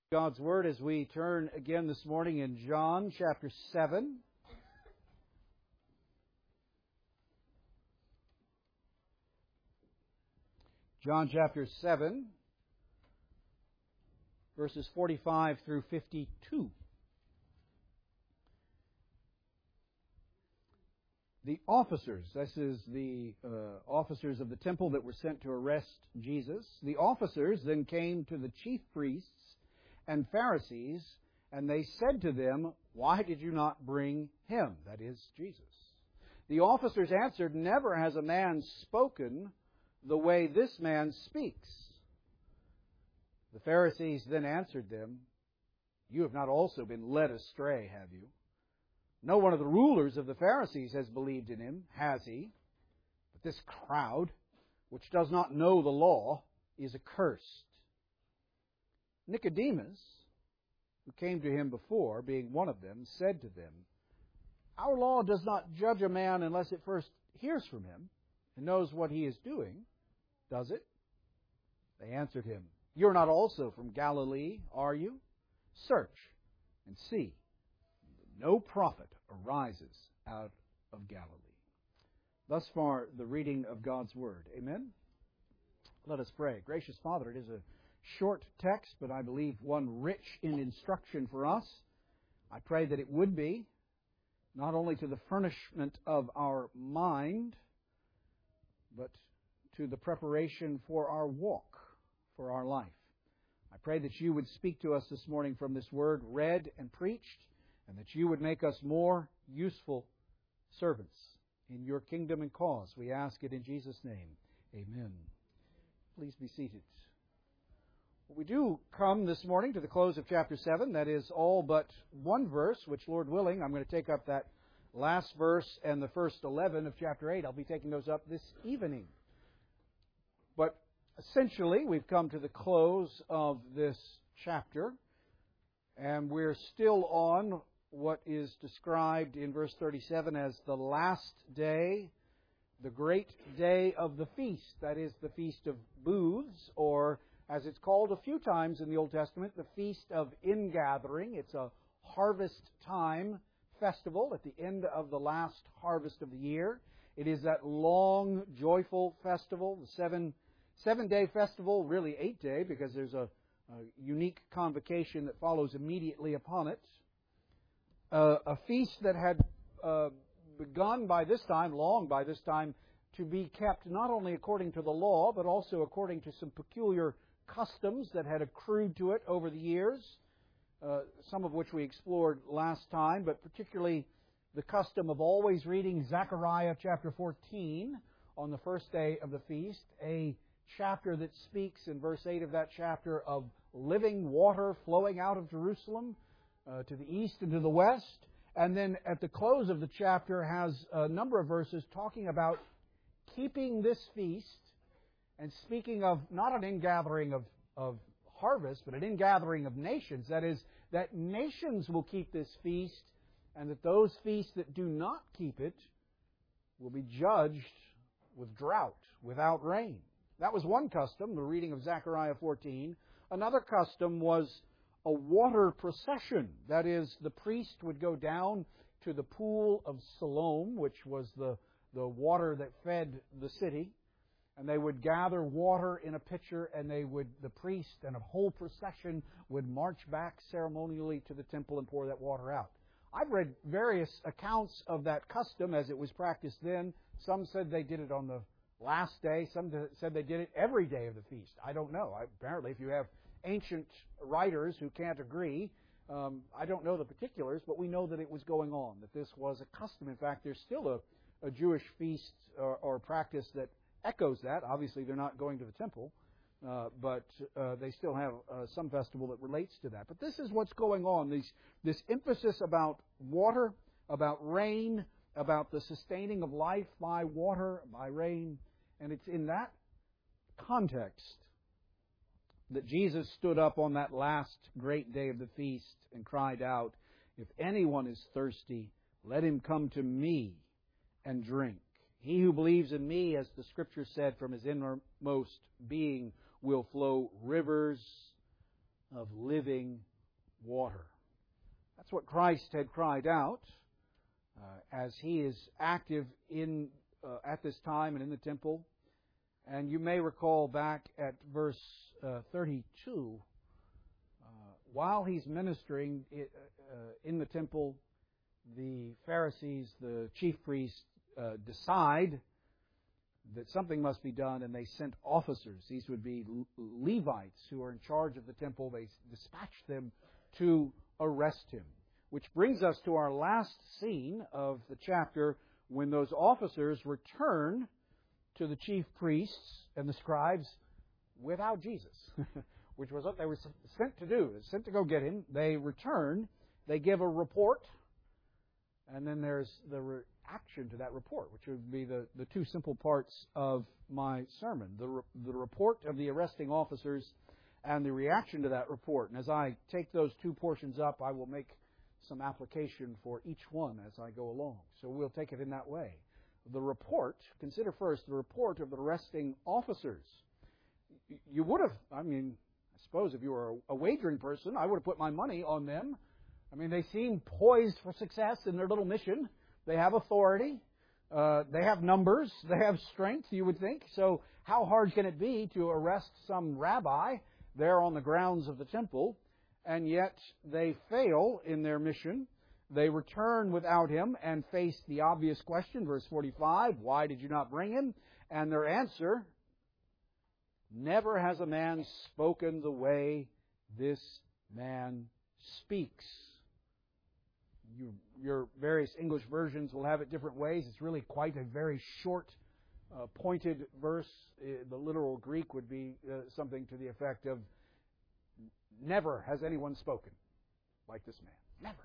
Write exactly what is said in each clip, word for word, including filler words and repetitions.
God's Word as we turn again this morning in John chapter seven. John chapter seven, verses forty-five through fifty-two. The officers, this is the uh, officers of the temple that were sent to arrest Jesus. The officers then came to the chief priests and Pharisees, and they said to them, "Why did you not bring him?" That is, Jesus. The officers answered, "Never has a man spoken the way this man speaks." The Pharisees then answered them, "You have not also been led astray, have you? No one of the rulers of the Pharisees has believed in him, has he? But this crowd, which does not know the law, is accursed." Nicodemus, who came to him before, being one of them, said to them, "Our law does not judge a man unless it first hears from him and knows what he is doing, does it?" They answered him, "You are not also from Galilee, are you? Search and see. No prophet arises out of Galilee." Thus far, the reading of God's Word. Amen? Let us pray. Gracious Father, it is a short text, but I believe one rich in instruction for us. I pray that it would be, not only to the furnishment of our mind, but to the preparation for our walk, for our life. I pray that you would speak to us this morning from this Word read and preached, and that you would make us more useful servants in your kingdom and cause. We ask it in Jesus' name. Amen. Please be seated. We do come this morning to the close of chapter seven. That is all but one verse, which, Lord willing, I'm going to take up that last verse and the first eleven of chapter eight. I'll be taking those up this evening. But essentially, we've come to the close of this chapter, and we're still on what is described in verse thirty-seven as the last day, the great day of the feast. That is the Feast of Booths, or as it's called a few times in the Old Testament, the Feast of Ingathering. It's a harvest time festival at the end of the last harvest of the year. It is that long, joyful festival, the seven, seven-day festival, really eight-day, because there's a, a unique convocation that follows immediately upon it. Uh, a feast that had uh, begun by this time, long by this time, to be kept not only according to the law, but also according to some peculiar customs that had accrued to it over the years, uh, some of which we explored last time, but particularly the custom of always reading Zechariah chapter fourteen on the first day of the feast, a chapter that speaks in verse eight of that chapter of living water flowing out of Jerusalem uh, to the east and to the west, and then at the close of the chapter has a number of verses talking about keeping this feast and speaking of not an ingathering of, of harvest, but an ingathering of nations. That is, that nations will keep this feast, and that those feasts that do not keep it will be judged with drought, without rain. That was one custom, the reading of Zechariah fourteen. Another custom was a water procession. That is, the priest would go down to the pool of Siloam, which was the, the water that fed the city, and they would gather water in a pitcher, and they would, the priest and a whole procession would march back ceremonially to the temple and pour that water out. I've read various accounts of that custom as it was practiced then. Some said they did it on the last day. Some said they did it every day of the feast. I don't know. I, apparently, if you have ancient writers who can't agree, um, I don't know the particulars, but we know that it was going on, that this was a custom. In fact, there's still a, a Jewish feast or, or practice that echoes that. Obviously, they're not going to the temple, uh, but uh, they still have uh, some festival that relates to that. But this is what's going on, These, this emphasis about water, about rain, about the sustaining of life by water, by rain. And it's in that context that Jesus stood up on that last great day of the feast and cried out, "If anyone is thirsty, let him come to me and drink. He who believes in me, as the Scripture said, from his innermost being will flow rivers of living water. That's what Christ had cried out uh, as He is active in uh, at this time and in the temple. And you may recall back at verse uh, thirty-two, uh, while He's ministering it, uh, in the temple, the Pharisees, the chief priests, uh, decide that something must be done, and they sent officers. These would be Levites who are in charge of the temple. They dispatched them to arrest Him. Which brings us to our last scene of the chapter, when those officers return to the chief priests and the scribes without Jesus, which was what they were sent to do. They were sent to go get Him. They return. They give a report. And then there's the reaction to that report, which would be the, the two simple parts of my sermon. The, re, the report of the arresting officers and the reaction to that report. And as I take those two portions up, I will make some application for each one as I go along. So we'll take it in that way. The report, consider first the report of the arresting officers. You would have, I mean, I suppose if you were a wagering person, I would have put my money on them. I mean, they seem poised for success in their little mission. They have authority. Uh, they have numbers. They have strength, you would think. So how hard can it be to arrest some rabbi there on the grounds of the temple? And yet they fail in their mission. They return without Him and face the obvious question, verse forty-five, why did you not bring Him? And their answer, never has a man spoken the way this man speaks. You, your various English versions will have it different ways. It's really quite a very short, uh, pointed verse. Uh, the literal Greek would be uh, something to the effect of, never has anyone spoken like this man. Never.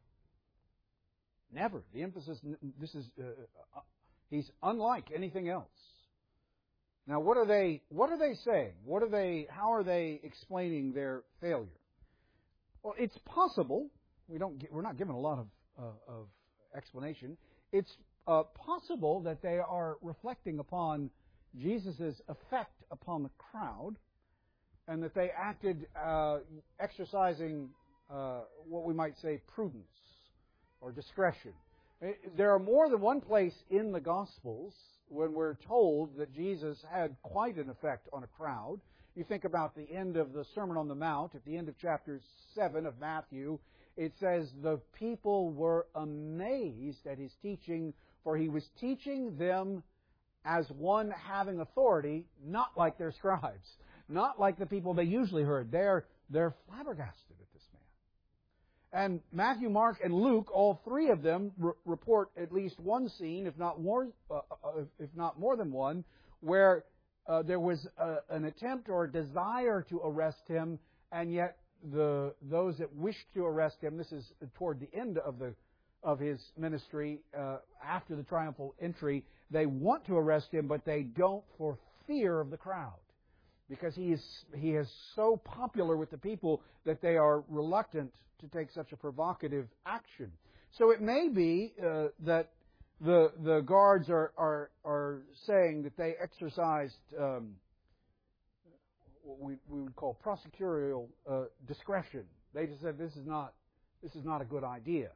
Never. The emphasis, this is, uh, uh, he's unlike anything else. Now, what are they, what are they saying? What are they, how are they explaining their failure? Well, it's possible, we don't get, we're not given a lot of, uh, of explanation. It's uh, possible that they are reflecting upon Jesus' effect upon the crowd, and that they acted uh, exercising uh, what we might say prudence or discretion. There are more than one place in the Gospels when we're told that Jesus had quite an effect on a crowd. You think about the end of the Sermon on the Mount, at the end of chapter seven of Matthew, it says, the people were amazed at His teaching, for He was teaching them as one having authority, not like their scribes. Not like the people they usually heard. They're, they're flabbergasted at this man. And Matthew, Mark, and Luke, all three of them re- report at least one scene, if not more, uh, uh, if not more than one, where uh, there was a, an attempt or a desire to arrest Him, and yet the those that wished to arrest Him, this is toward the end of the of His ministry, uh, after the triumphal entry, they want to arrest Him, but they don't for fear of the crowd. Because he is he is so popular with the people that they are reluctant to take such a provocative action. So it may be uh, that the the guards are are are saying that they exercised um, what we we would call prosecutorial uh, discretion. They just said this is not this is not a good idea.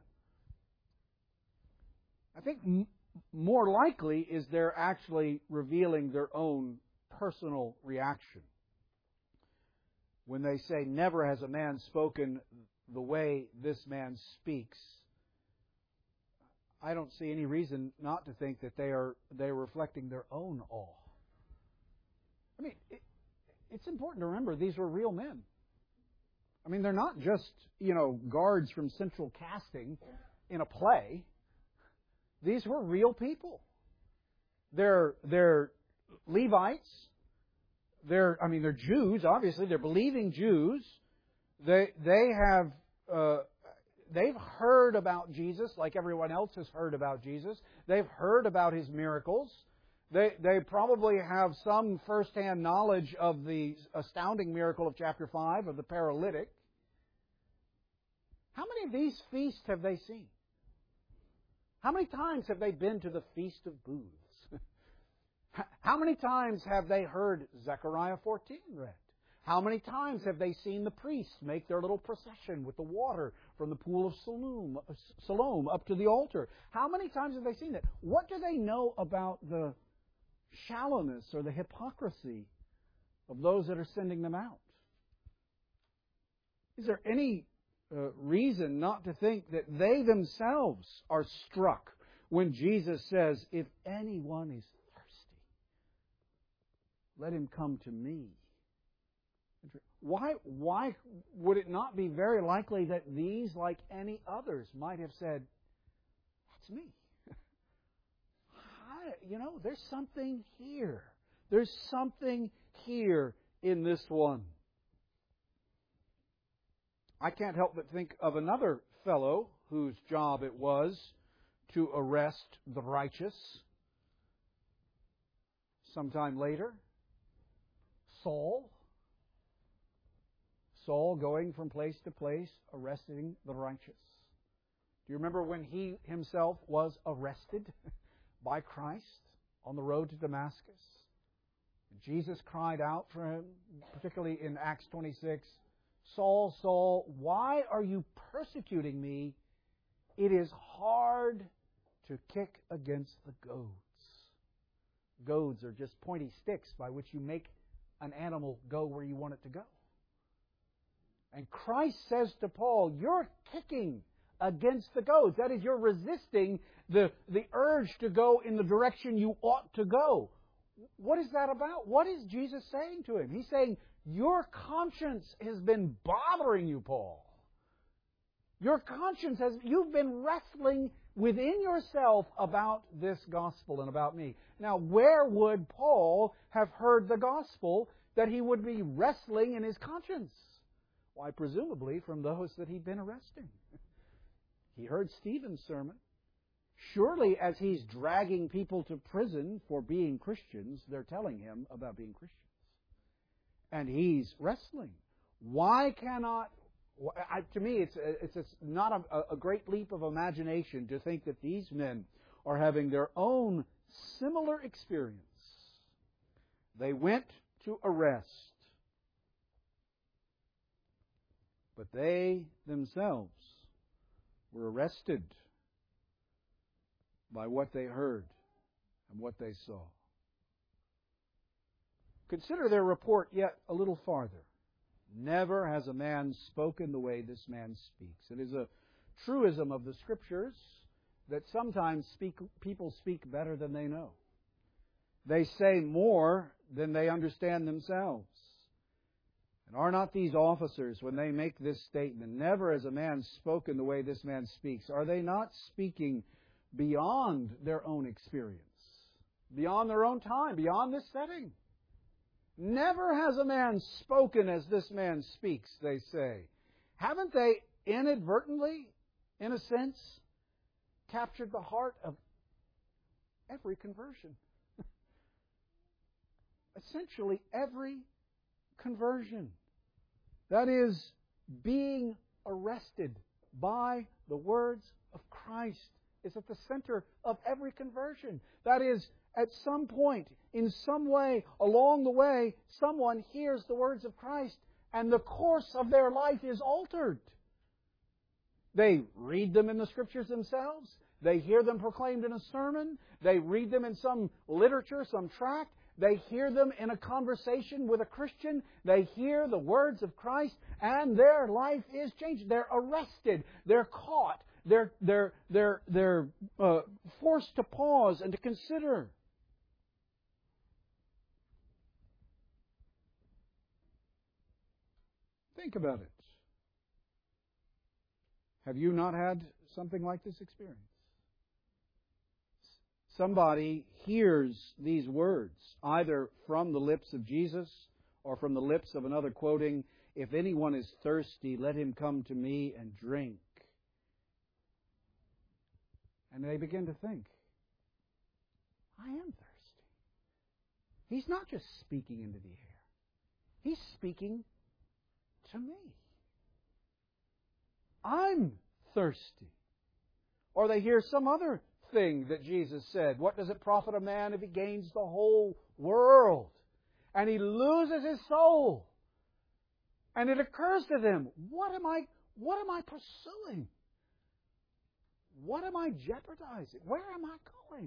I think m- more likely is they're actually revealing their own personal reaction. When they say, never has a man spoken the way this man speaks, I don't see any reason not to think that they are they're reflecting their own awe. I mean, it, it's important to remember these were real men. I mean, they're not just, you know, guards from central casting in a play. These were real people. They're they're Levites. They're, I mean, they're Jews, obviously. They're believing Jews. They they have uh, they've heard about Jesus like everyone else has heard about Jesus. They've heard about His miracles. They they probably have some firsthand knowledge of the astounding miracle of chapter five of the paralytic. How many of these feasts have they seen? How many times have they been to the Feast of Booths? How many times have they heard Zechariah fourteen read? How many times have they seen the priests make their little procession with the water from the pool of Siloam, Siloam up to the altar? How many times have they seen that? What do they know about the shallowness or the hypocrisy of those that are sending them out? Is there any uh, reason not to think that they themselves are struck when Jesus says, "If anyone is thirsty, let him come to me"? Why, why would it not be very likely that these, like any others, might have said, "That's me. I, you know, there's something here. There's something here in this one." I can't help but think of another fellow whose job it was to arrest the righteous. Sometime later, Saul. Saul going from place to place, arresting the righteous. Do you remember when he himself was arrested by Christ on the road to Damascus? Jesus cried out for him, particularly in Acts twenty-six, "Saul, Saul, why are you persecuting me? It is hard to kick against the goads." Goads are just pointy sticks by which you make an animal go where you want it to go. And Christ says to Paul, "You're kicking against the goads." That is, you're resisting the, the urge to go in the direction you ought to go. What is that about? What is Jesus saying to him? He's saying, your conscience has been bothering you, Paul. Your conscience has, you've been wrestling within yourself about this gospel and about me. Now, where would Paul have heard the gospel that he would be wrestling in his conscience? Why, presumably from those that he'd been arresting. He heard Stephen's sermon. Surely as he's dragging people to prison for being Christians, they're telling him about being Christians. And he's wrestling. Why cannot... I, to me, it's, it's, it's not a, a great leap of imagination to think that these men are having their own similar experience. They went to arrest, but they themselves were arrested by what they heard and what they saw. Consider their report yet a little farther. Never has a man spoken the way this man speaks. It is a truism of the Scriptures that sometimes speak, people speak better than they know. They say more than they understand themselves. And are not these officers, when they make this statement, "Never has a man spoken the way this man speaks," are they not speaking beyond their own experience, beyond their own time, beyond this setting? Never has a man spoken as this man speaks, they say. Haven't they inadvertently, in a sense, captured the heart of every conversion? Essentially every conversion. That is, being arrested by the words of Christ is at the center of every conversion. That is, at some point, in some way, along the way, someone hears the words of Christ and the course of their life is altered. They read them in the Scriptures themselves. They hear them proclaimed in a sermon. They read them in some literature, some tract. They hear them in a conversation with a Christian. They hear the words of Christ and their life is changed. They're arrested. They're caught. They're, they're, they're, they're uh, forced to pause and to consider. Think about it. Have you not had something like this experience? Somebody hears these words, either from the lips of Jesus or from the lips of another quoting, "If anyone is thirsty, let him come to me and drink." And they begin to think, I am thirsty. He's not just speaking into the air. He's speaking to me. I'm thirsty. Or they hear some other thing that Jesus said. What does it profit a man if he gains the whole world and he loses his soul? And it occurs to them, what am I, what am I pursuing? What am I jeopardizing? Where am I going?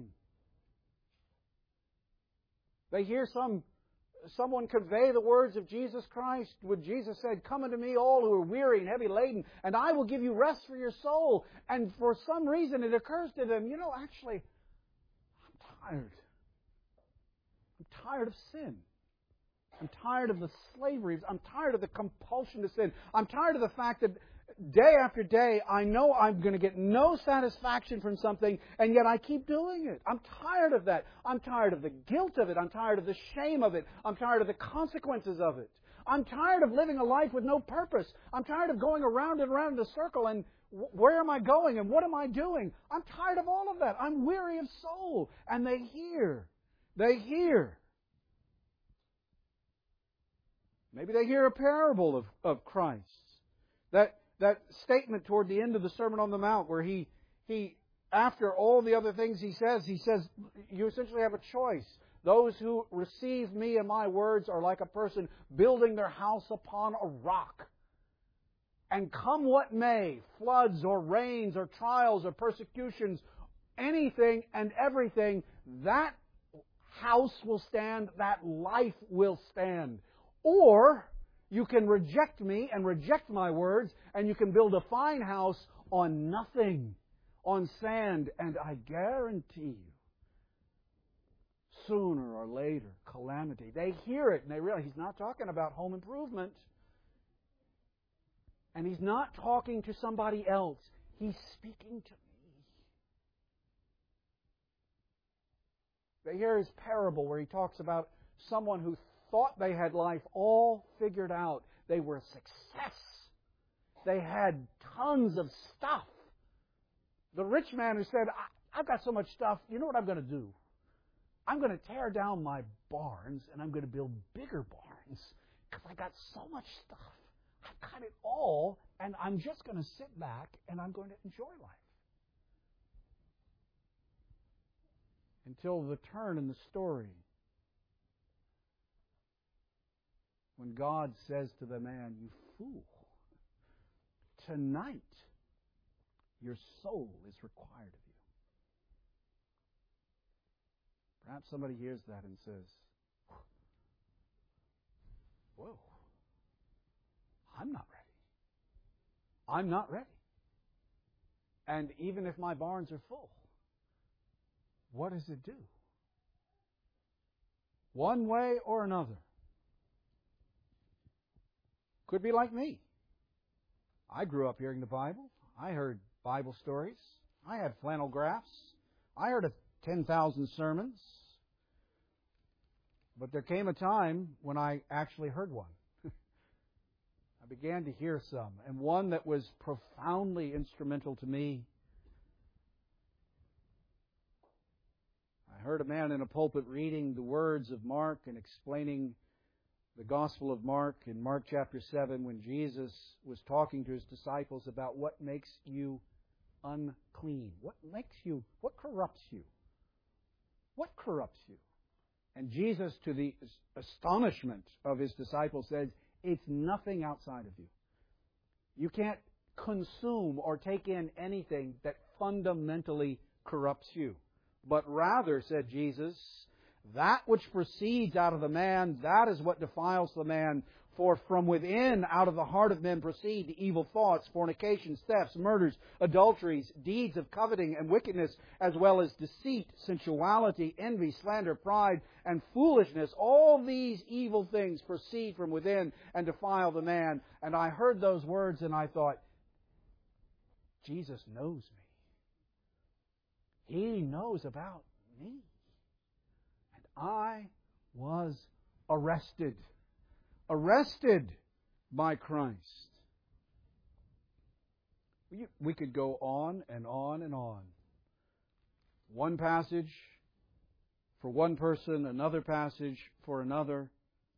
They hear some someone convey the words of Jesus Christ when Jesus said, "Come unto me all who are weary and heavy laden, and I will give you rest for your soul." And for some reason it occurs to them, you know, actually, I'm tired. I'm tired of sin. I'm tired of the slavery. I'm tired of the compulsion to sin. I'm tired of the fact that day after day, I know I'm going to get no satisfaction from something, and yet I keep doing it. I'm tired of that. I'm tired of the guilt of it. I'm tired of the shame of it. I'm tired of the consequences of it. I'm tired of living a life with no purpose. I'm tired of going around and around in a circle and where am I going and what am I doing? I'm tired of all of that. I'm weary of soul. And they hear. They hear. Maybe they hear a parable of, of Christ. That That statement toward the end of the Sermon on the Mount where he, he, after all the other things he says, he says, you essentially have a choice. Those who receive me and my words are like a person building their house upon a rock. And come what may, floods or rains or trials or persecutions, anything and everything, that house will stand, that life will stand. Or you can reject me and reject my words, and you can build a fine house on nothing, on sand, and I guarantee you, sooner or later, calamity. They hear it and they realize he's not talking about home improvement. And he's not talking to somebody else. He's speaking to me. They hear his parable where he talks about someone who thought they had life all figured out. They were a success. They had tons of stuff. The rich man who said, I've got so much stuff, you know what I'm going to do? I'm going to tear down my barns and I'm going to build bigger barns because I got so much stuff. I've got it all and I'm just going to sit back and I'm going to enjoy life. Until the turn in the story when God says to the man, you fool, tonight your soul is required of you. Perhaps somebody hears that and says, whoa, I'm not ready. I'm not ready. And even if my barns are full, what does it do? One way or another. Could be like me. I grew up hearing the Bible. I heard Bible stories. I had flannel graphs. I heard ten thousand sermons. But there came a time when I actually heard one. I began to hear some, and one that was profoundly instrumental to me. I heard a man in a pulpit reading the words of Mark and explaining the Gospel of Mark in Mark chapter seven when Jesus was talking to His disciples about what makes you unclean. What makes you, what corrupts you? What corrupts you? And Jesus, to the astonishment of His disciples, says, it's nothing outside of you. You can't consume or take in anything that fundamentally corrupts you. But rather, said Jesus, that which proceeds out of the man, that is what defiles the man. For from within, out of the heart of men proceed evil thoughts, fornications, thefts, murders, adulteries, deeds of coveting and wickedness, as well as deceit, sensuality, envy, slander, pride, and foolishness. All these evil things proceed from within and defile the man. And I heard those words and I thought, Jesus knows me. He knows about me. And I was arrested. Arrested by Christ. We, we could go on and on and on. One passage for one person, another passage for another.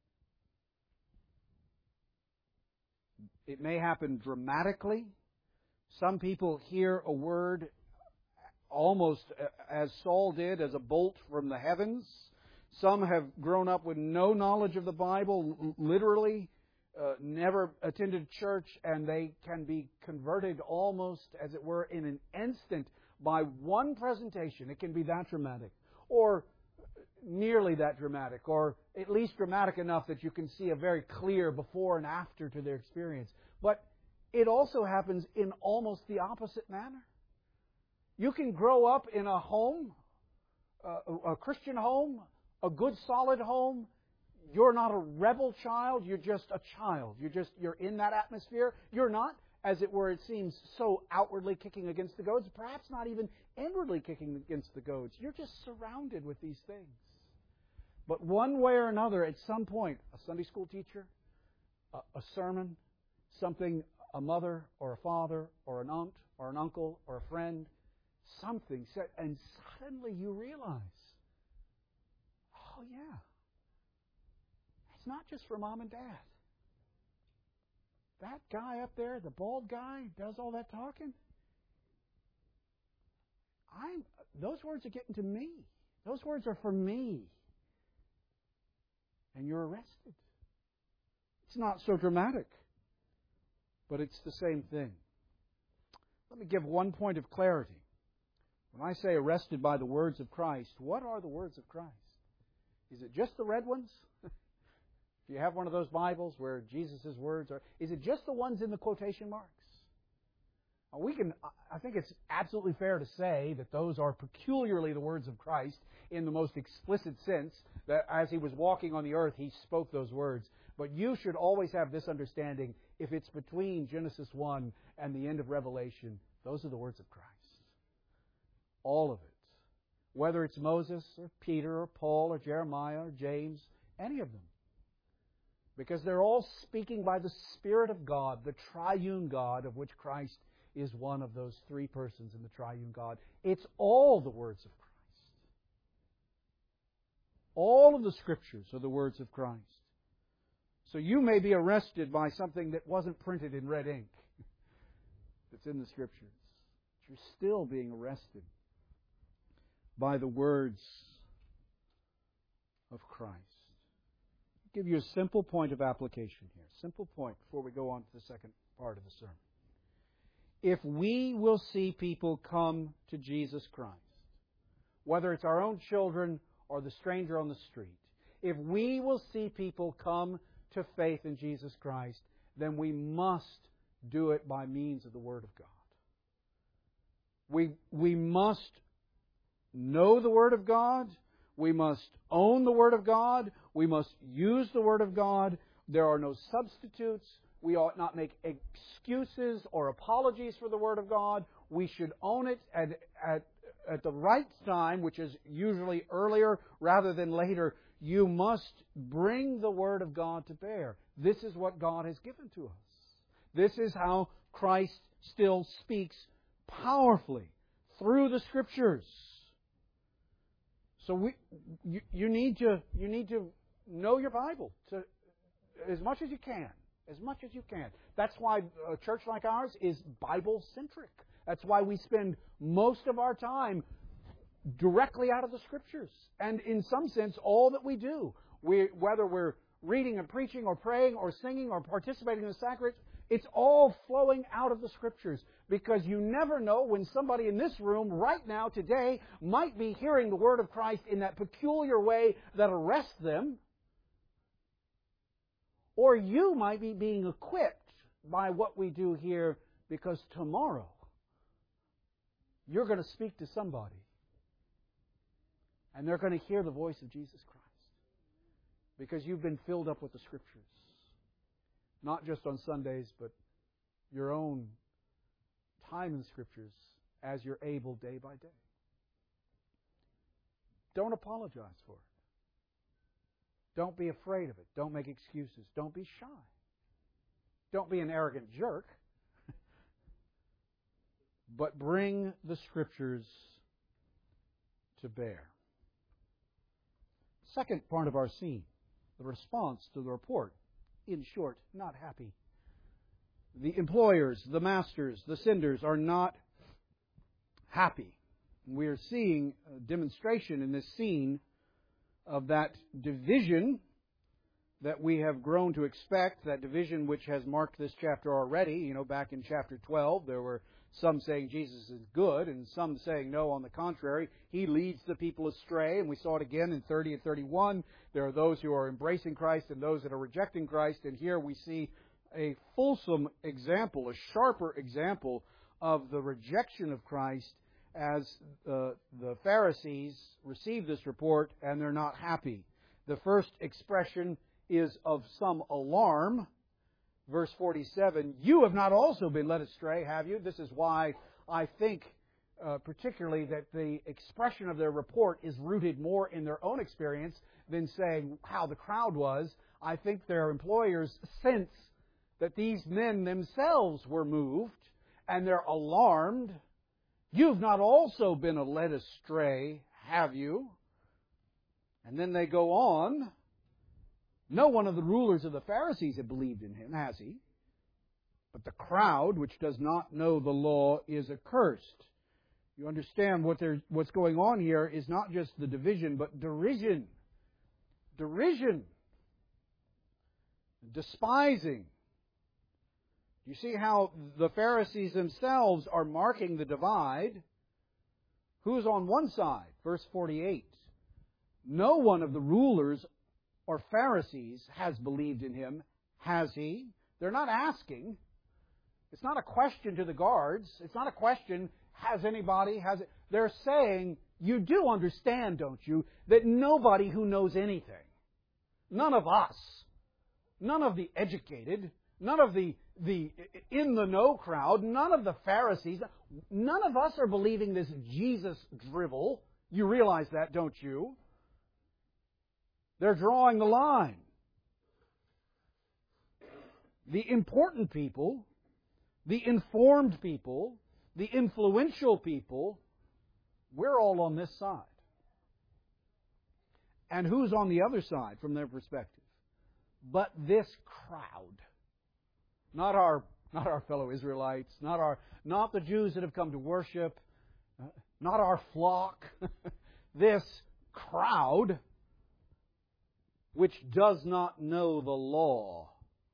It may happen dramatically. Some people hear a word almost as Saul did, as a bolt from the heavens. Some have grown up with no knowledge of the Bible, literally uh, never attended church, and they can be converted almost, as it were, in an instant by one presentation. It can be that dramatic, or nearly that dramatic, or at least dramatic enough that you can see a very clear before and after to their experience. But it also happens in almost the opposite manner. You can grow up in a home, a, a Christian home, a good solid home. You're not a rebel child, you're just a child. You're just you're in that atmosphere. You're not, as it were, it seems, so outwardly kicking against the goads, perhaps not even inwardly kicking against the goads. You're just surrounded with these things. But one way or another, at some point, a Sunday school teacher, a, a sermon, something a mother or a father or an aunt or an uncle or a friend, something said, and suddenly you realize, oh yeah, it's not just for mom and dad. That guy up there, the bald guy, does all that talking. I'm, those words are getting to me. Those words are for me. And you're arrested. It's not so dramatic, but it's the same thing. Let me give one point of clarity. When I say arrested by the words of Christ, what are the words of Christ? Is it just the red ones? Do you have one of those Bibles where Jesus' words are... Is it just the ones in the quotation marks? We can, I think it's absolutely fair to say that those are peculiarly the words of Christ in the most explicit sense, that as He was walking on the earth, He spoke those words. But you should always have this understanding, if it's between Genesis one and the end of Revelation, those are the words of Christ. All of it. Whether it's Moses or Peter or Paul or Jeremiah or James, any of them. Because they're all speaking by the Spirit of God, the triune God, of which Christ is one of those three persons in the triune God. It's all the words of Christ. All of the Scriptures are the words of Christ. So you may be arrested by something that wasn't printed in red ink that's in the Scriptures. But you're still being arrested by the words of Christ. I'll give you a simple point of application here. Simple point before we go on to the second part of the sermon. If we will see people come to Jesus Christ, whether it's our own children or the stranger on the street, if we will see people come to faith in Jesus Christ, then we must do it by means of the Word of God. We, we must know the Word of God. We must own the Word of God. We must use the Word of God. There are no substitutes. We ought not make excuses or apologies for the Word of God. We should own it at, at, at the right time, which is usually earlier rather than later. You must bring the Word of God to bear. This is what God has given to us. This is how Christ still speaks powerfully through the Scriptures. So we, you, you need to you need to know your Bible to, as much as you can. As much as you can. That's why a church like ours is Bible-centric. That's why we spend most of our time directly out of the Scriptures. And in some sense, all that we do, we, whether we're reading and preaching or praying or singing or participating in the sacraments, it's all flowing out of the Scriptures. Because you never know when somebody in this room right now, today, might be hearing the Word of Christ in that peculiar way that arrests them. Or you might be being equipped by what we do here, because tomorrow you're going to speak to somebody and they're going to hear the voice of Jesus Christ because you've been filled up with the Scriptures. Not just on Sundays, but your own time in the Scriptures as you're able day by day. Don't apologize for it. Don't be afraid of it. Don't make excuses. Don't be shy. Don't be an arrogant jerk. But bring the Scriptures to bear. Second part of our scene, the response to the report. In short, not happy. The employers, the masters, the senders are not happy. We are seeing a demonstration in this scene of that division that we have grown to expect, that division which has marked this chapter already. You know, back in chapter twelve, there were some saying Jesus is good, and some saying no, on the contrary, He leads the people astray. And we saw it again in thirty and thirty-one. There are those who are embracing Christ and those that are rejecting Christ. And here we see a fulsome example, a sharper example of the rejection of Christ as uh, the Pharisees receive this report and they're not happy. The first expression is of some alarm. Verse forty-seven, you have not also been led astray, have you? This is why I think uh, particularly that the expression of their report is rooted more in their own experience than saying how the crowd was. I think their employers sense that these men themselves were moved and they're alarmed. You've not also been led astray, have you? And then they go on. No one of the rulers of the Pharisees had believed in Him, has he? But the crowd, which does not know the law, is accursed. You understand what what's going on here is not just the division, but derision. Derision. Despising. You see how the Pharisees themselves are marking the divide? Who's on one side? Verse forty-eight. No one of the rulers or Pharisees has believed in Him, has he? They're not asking. It's not a question to the guards. It's not a question, has anybody, has it? They're saying, you do understand, don't you, that nobody who knows anything, none of us, none of the educated, none of the, the in-the-know crowd, none of the Pharisees, none of us are believing this Jesus drivel. You realize that, don't you? They're drawing the line. The important people, the informed people, the influential people, we're all on this side. And who's on the other side from their perspective? But this crowd. Not our, not our fellow Israelites, not our, not the Jews that have come to worship, not our flock. This crowd, which does not know the law,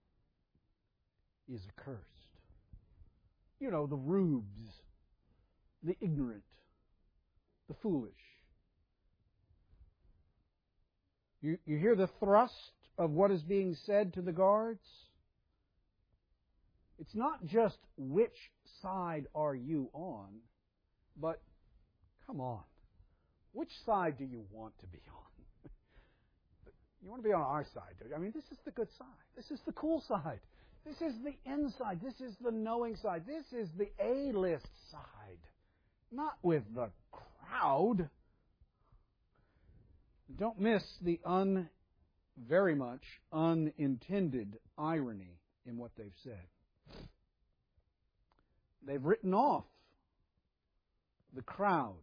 is accursed. You know, the rubes, the ignorant, the foolish. You, you hear the thrust of what is being said to the guards? It's not just which side are you on, but come on, which side do you want to be on? You want to be on our side, don't you? I mean, this is the good side. This is the cool side. This is the inside. This is the knowing side. This is the A-list side. Not with the crowd. Don't miss the un, very much unintended irony in what they've said. They've written off the crowd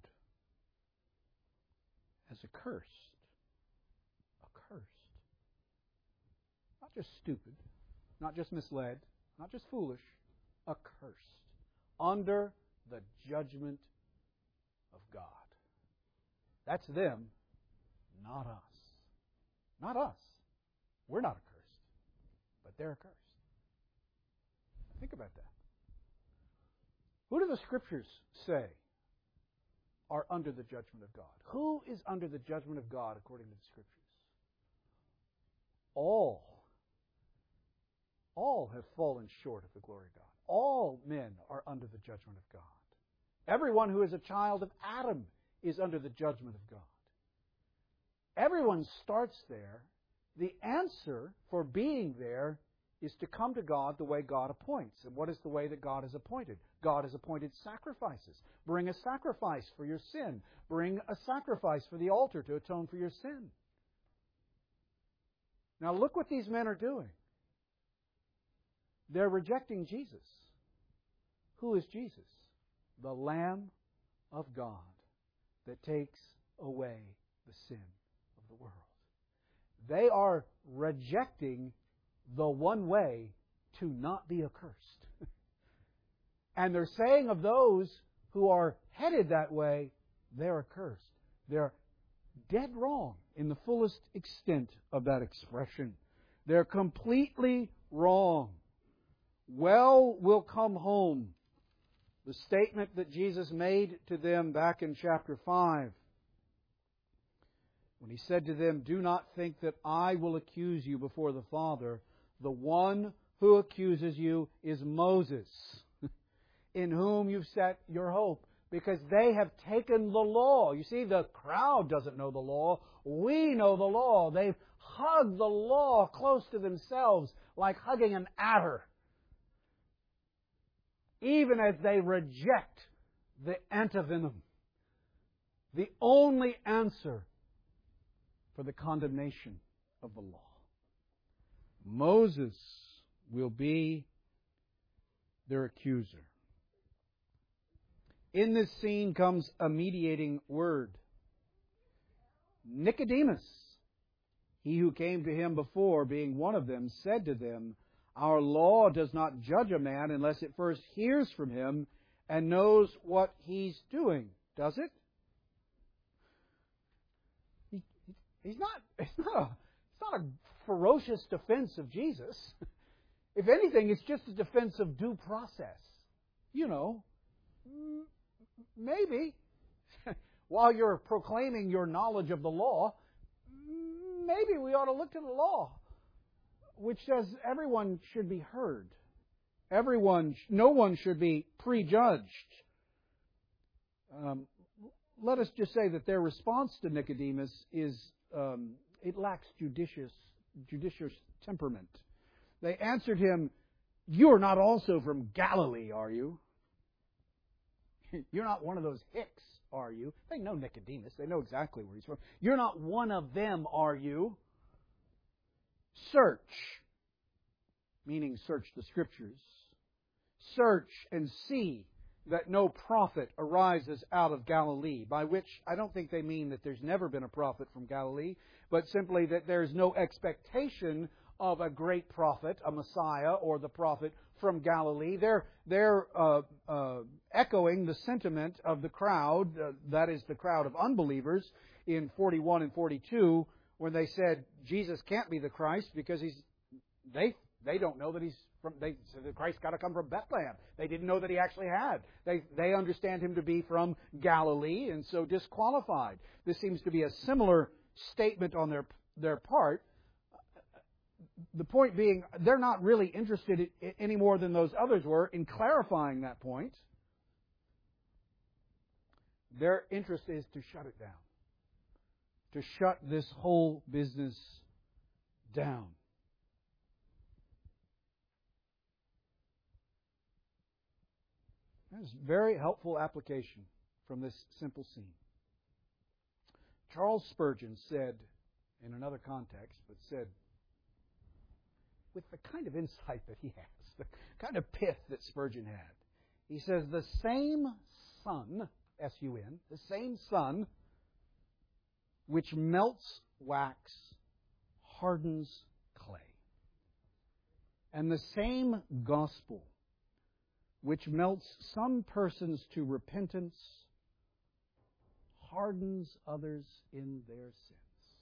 as accursed. Accursed. Not just stupid, not just misled, not just foolish, accursed. Under the judgment of God. That's them, not us. Not us. We're not accursed, but they're accursed. Think about that. Who do the Scriptures say are under the judgment of God? Who is under the judgment of God according to the Scriptures? All. All have fallen short of the glory of God. All men are under the judgment of God. Everyone who is a child of Adam is under the judgment of God. Everyone starts there. The answer for being there is to come to God the way God appoints. And what is the way that God has appointed? God has appointed sacrifices. Bring a sacrifice for your sin. Bring a sacrifice for the altar to atone for your sin. Now look what these men are doing. They're rejecting Jesus. Who is Jesus? The Lamb of God that takes away the sin of the world. They are rejecting the one way to not be accursed. And they're saying of those who are headed that way, they're accursed. They're dead wrong in the fullest extent of that expression. They're completely wrong. Well will come home. The statement that Jesus made to them back in chapter five, when He said to them, "Do not think that I will accuse you before the Father. The one who accuses you is Moses, in whom you've set your hope." Because they have taken the law. You see, the crowd doesn't know the law. We know the law. They've hugged the law close to themselves like hugging an adder. Even as they reject the antivenom, the only answer for the condemnation of the law. Moses will be their accuser. In this scene comes a mediating word. Nicodemus, he who came to Him before, being one of them, said to them, "Our law does not judge a man unless it first hears from him and knows what he's doing, does it?" He, he's not, it's not a, it's not a ferocious defense of Jesus. If anything, it's just a defense of due process. You know, maybe while you're proclaiming your knowledge of the law, maybe we ought to look to the law, which says everyone should be heard. Everyone, no one should be prejudged. Um, let us just say that their response to Nicodemus is, um, it lacks judicious, judicious temperament. They answered him, "You are not also from Galilee, are you? You're not one of those hicks, are you?" They know Nicodemus. They know exactly where he's from. "You're not one of them, are you? Search," meaning search the Scriptures. "Search and see that no prophet arises out of Galilee," by which I don't think they mean that there's never been a prophet from Galilee, but simply that there's no expectation of a great prophet, a Messiah, or the prophet from Galilee. They're, they're uh, uh, echoing the sentiment of the crowd, uh, that is the crowd of unbelievers, in forty-one and forty-two, when they said Jesus can't be the Christ because he's they they don't know that he's from. They said the Christ got to come from Bethlehem. They didn't know that he actually had. They they understand him to be from Galilee, and so disqualified. This seems to be a similar statement on their their part. The point being, they're not really interested any more than those others were in clarifying that point. Their interest is to shut it down, to shut this whole business down. That is very helpful application from this simple scene. Charles Spurgeon said, in another context, but said, with the kind of insight that he has, the kind of pith that Spurgeon had, he says, "The same sun, S U N, the same sun which melts wax hardens clay. And the same gospel which melts some persons to repentance hardens others in their sins."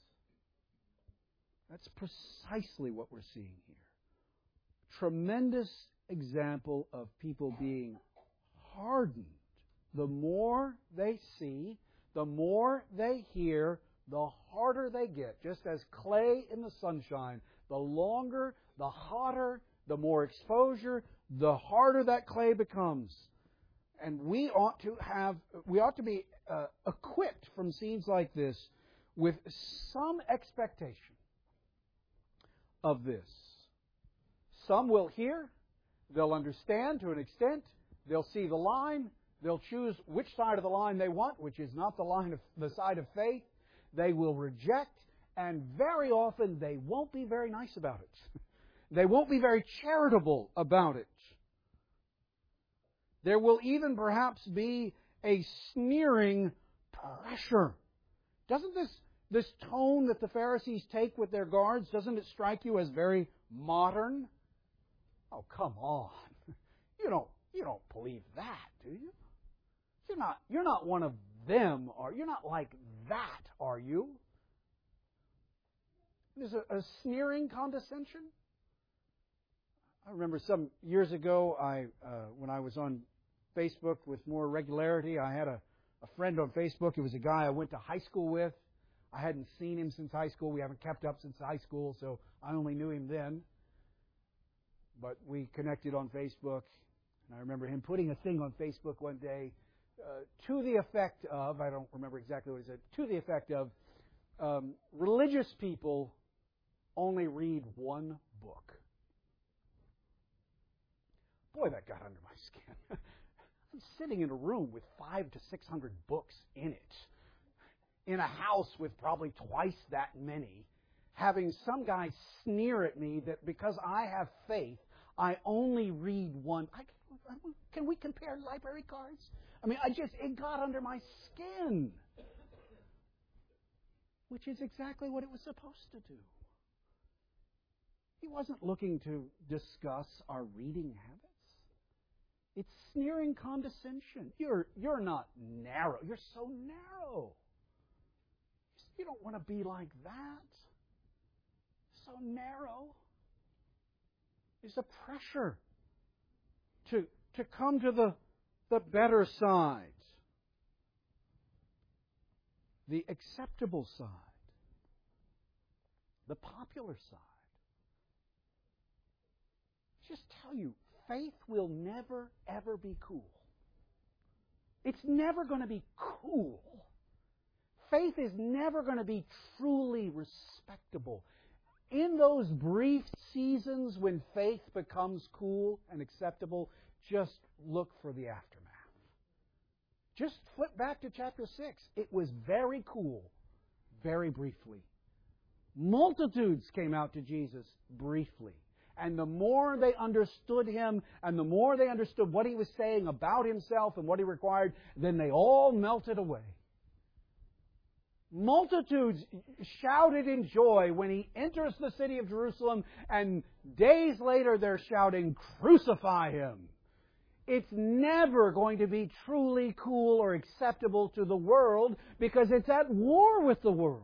That's precisely what we're seeing here. Tremendous example of people being hardened. The more they see, the more they hear, the harder they get. Just as clay in the sunshine, the longer, the hotter, the more exposure, the harder that clay becomes. And we ought to have, we ought to be uh, equipped from scenes like this with some expectation of this. Some will hear, they'll understand to an extent, they'll see the line, they'll choose which side of the line they want, which is not the line of the side of faith. They will reject, and very often they won't be very nice about it. They won't be very charitable about it. There will even perhaps be a sneering pressure. Doesn't this This tone that the Pharisees take with their guards, doesn't it strike you as very modern? Oh, come on. You don't you don't believe that, do you? You're not you're not one of them, are you? You're not like that, are you? There's a, a sneering condescension. I remember some years ago, I uh, when I was on Facebook with more regularity, I had a, a friend on Facebook. It was a guy I went to high school with. I hadn't seen him since high school. We haven't kept up since high school, so I only knew him then. But we connected on Facebook, and I remember him putting a thing on Facebook one day uh, to the effect of, I don't remember exactly what he said, to the effect of, um, religious people only read one book. Boy, that got under my skin. I'm sitting in a room with five to six hundred books in it, in a house with probably twice that many, having some guy sneer at me that because I have faith, I only read one. I, can we compare library cards? I mean, I just, it got under my skin. Which is exactly what it was supposed to do. He wasn't looking to discuss our reading habits. It's sneering condescension. You're, you're not narrow. You're so narrow. You don't want to be like that. So narrow. There's a pressure to, to come to the, the better side. The acceptable side. The popular side. Just tell you, faith will never, ever be cool. It's never going to be cool. Faith is never going to be truly respectable. In those brief seasons when faith becomes cool and acceptable, just look for the aftermath. Just flip back to chapter six. It was very cool, very briefly. Multitudes came out to Jesus briefly. And the more they understood Him, and the more they understood what He was saying about Himself and what He required, then they all melted away. Multitudes shouted in joy when He enters the city of Jerusalem, and days later they're shouting, "Crucify Him." It's never going to be truly cool or acceptable to the world because it's at war with the world.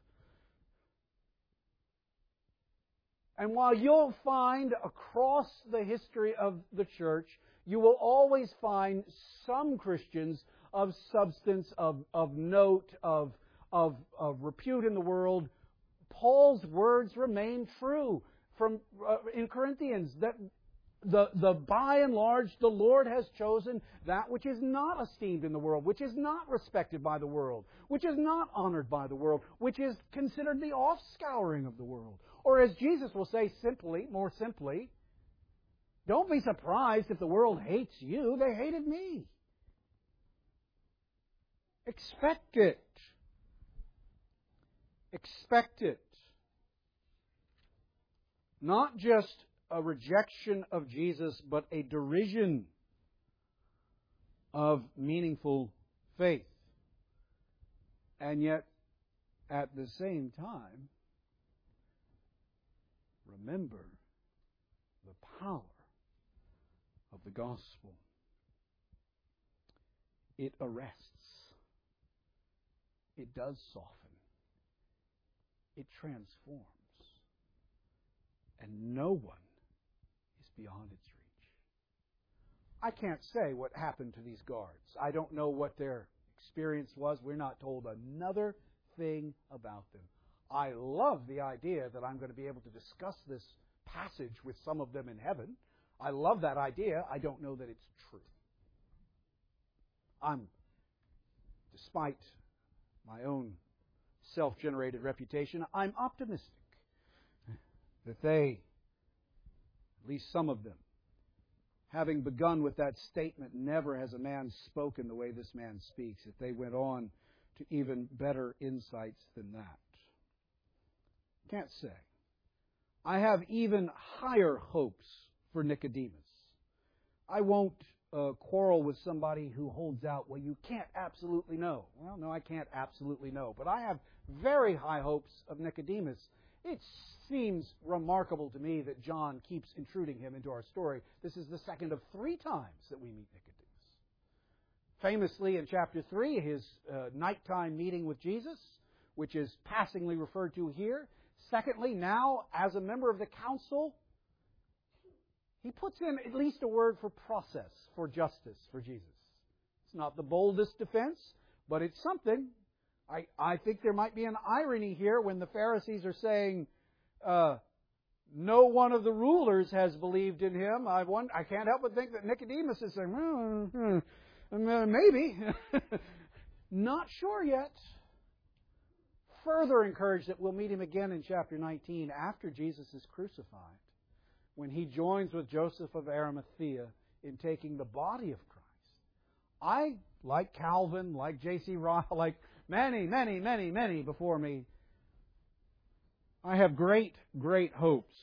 And while you'll find across the history of the church, you will always find some Christians of substance, of, of note, of, of, of repute in the world, Paul's words remain true from uh, in Corinthians, that the, the by and large, the Lord has chosen that which is not esteemed in the world, which is not respected by the world, which is not honored by the world, which is considered the offscouring of the world. Or as Jesus will say simply, more simply, don't be surprised if the world hates you. They hated me. Expect it. Expect it. Not just a rejection of Jesus, but a derision of meaningful faith. And yet, at the same time, remember the power of the gospel. It arrests. It does soften. It transforms. And no one is beyond its reach. I can't say what happened to these guards. I don't know what their experience was. We're not told another thing about them. I love the idea that I'm going to be able to discuss this passage with some of them in heaven. I love that idea. I don't know that it's true. I'm, despite my own self-generated reputation, I'm optimistic that they, at least some of them, having begun with that statement, never has a man spoken the way this man speaks, if they went on to even better insights than that. Can't say. I have even higher hopes for Nicodemus. I won't uh, quarrel with somebody who holds out, well, you can't absolutely know. Well, no, I can't absolutely know. But I have very high hopes of Nicodemus. It seems remarkable to me that John keeps intruding him into our story. This is the second of three times that we meet Nicodemus. Famously, in chapter three, his uh, nighttime meeting with Jesus, which is passingly referred to here. Secondly, now, as a member of the council, he puts in at least a word for process, for justice, for Jesus. It's not the boldest defense, but it's something. I, I think there might be an irony here when the Pharisees are saying, uh, no one of the rulers has believed in him. I, wonder, I can't help but think that Nicodemus is saying, well, hmm, maybe. Not sure yet. Further encouraged that we'll meet him again in chapter nineteen after Jesus is crucified, when he joins with Joseph of Arimathea in taking the body of Christ. I, like Calvin, like J C Ryle, like many, many, many, many before me, I have great, great hopes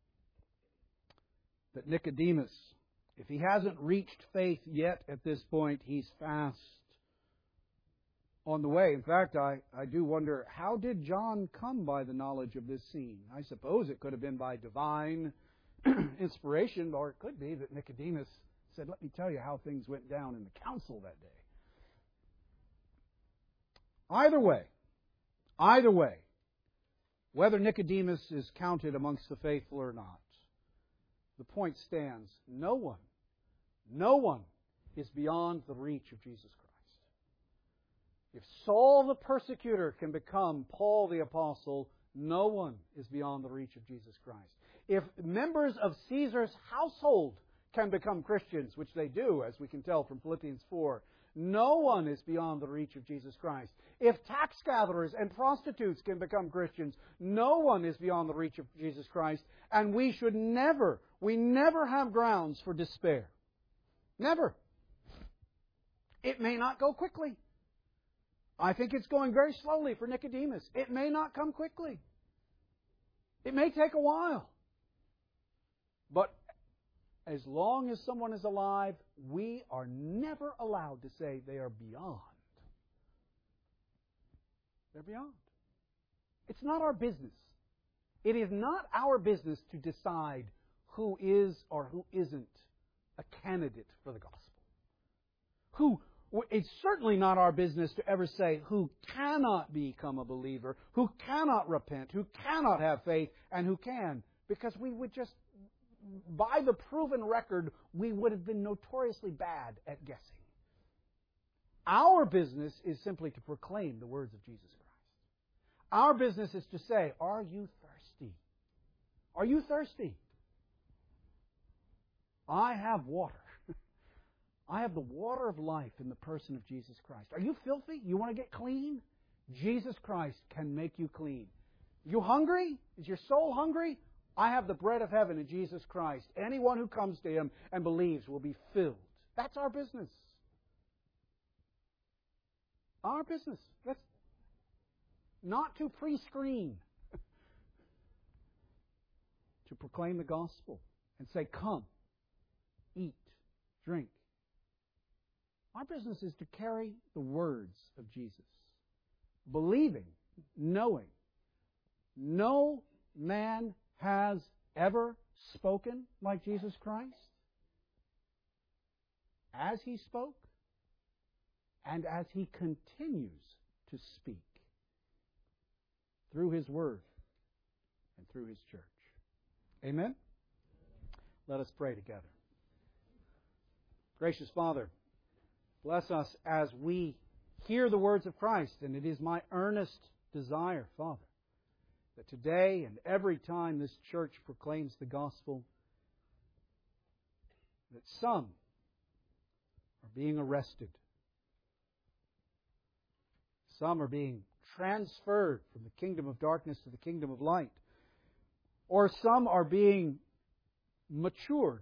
that Nicodemus, if he hasn't reached faith yet at this point, he's fast on the way. In fact, I, I do wonder, how did John come by the knowledge of this scene? I suppose it could have been by divine inspiration, or it could be that Nicodemus said, let me tell you how things went down in the council that day. Either way, either way, whether Nicodemus is counted amongst the faithful or not, the point stands. No one, no one is beyond the reach of Jesus Christ. If Saul the persecutor can become Paul the apostle, no one is beyond the reach of Jesus Christ. If members of Caesar's household can become Christians, which they do, as we can tell from Philippians four, no one is beyond the reach of Jesus Christ. If tax gatherers and prostitutes can become Christians, no one is beyond the reach of Jesus Christ. And we should never, we never have grounds for despair. Never. It may not go quickly. I think it's going very slowly for Nicodemus. It may not come quickly. It may take a while. But as long as someone is alive, we are never allowed to say they are beyond. They're beyond. It's not our business. It is not our business to decide who is or who isn't a candidate for the gospel. Who, it's certainly not our business to ever say who cannot become a believer, who cannot repent, who cannot have faith, and who can. Because we would just, by the proven record, we would have been notoriously bad at guessing. Our business is simply to proclaim the words of Jesus Christ. Our business is to say, are you thirsty? Are you thirsty? I have water. I have the water of life in the person of Jesus Christ. Are you filthy? You want to get clean? Jesus Christ can make you clean. You hungry? Is your soul hungry? I have the bread of heaven in Jesus Christ. Anyone who comes to Him and believes will be filled. That's our business. Our business. That's not to pre-screen. To proclaim the gospel and say, come, eat, drink. Our business is to carry the words of Jesus. Believing, knowing, no man has ever spoken like Jesus Christ, as He spoke, and as He continues to speak through His Word and through His church. Amen? Let us pray together. Gracious Father, bless us as we hear the words of Christ, and it is my earnest desire, Father, that today and every time this church proclaims the gospel, that some are being arrested, some are being transferred from the kingdom of darkness to the kingdom of light, or some are being matured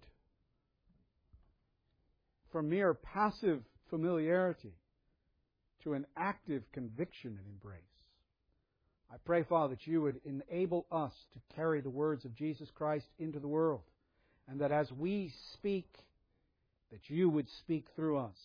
from mere passive familiarity to an active conviction and embrace. I pray, Father, that You would enable us to carry the words of Jesus Christ into the world, and that as we speak, that You would speak through us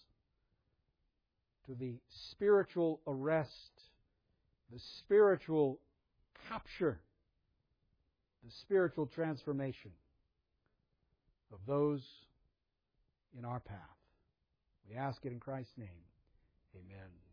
to the spiritual arrest, the spiritual capture, the spiritual transformation of those in our path. We ask it in Christ's name. Amen.